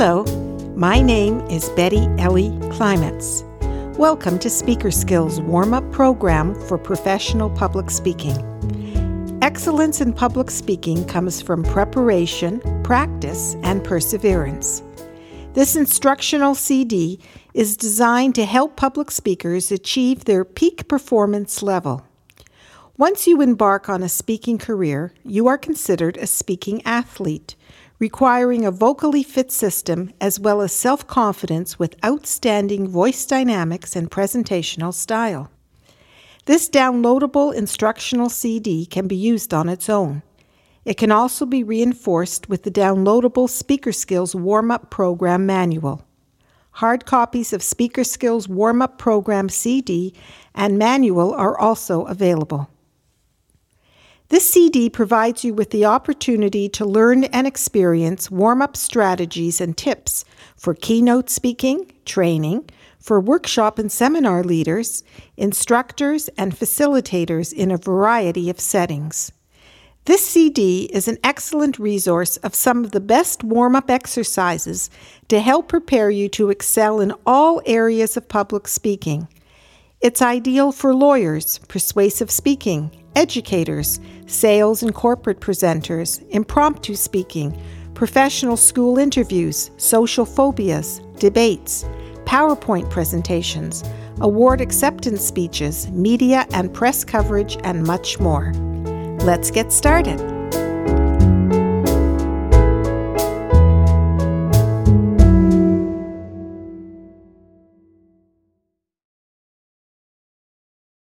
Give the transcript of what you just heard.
Hello, my name is Betty Ellie Klimetz. Welcome to Speaker Skills Warm-Up Program for Professional Public Speaking. Excellence in public speaking comes from preparation, practice, and perseverance. This instructional CD is designed to help public speakers achieve their peak performance level. Once you embark on a speaking career, you are considered a speaking athlete, requiring a vocally fit system as well as self-confidence with outstanding voice dynamics and presentational style. This downloadable instructional CD can be used on its own. It can also be reinforced with the downloadable Speaker Skills Warm-Up Program Manual. Hard copies of Speaker Skills Warm-Up Program CD and Manual are also available. This CD provides you with the opportunity to learn and experience warm-up strategies and tips for keynote speaking, training, for workshop and seminar leaders, instructors, and facilitators in a variety of settings. This CD is an excellent resource of some of the best warm-up exercises to help prepare you to excel in all areas of public speaking. It's ideal for lawyers, persuasive speaking, educators, sales and corporate presenters, impromptu speaking, professional school interviews, social phobias, debates, PowerPoint presentations, award acceptance speeches, media and press coverage, and much more. Let's get started.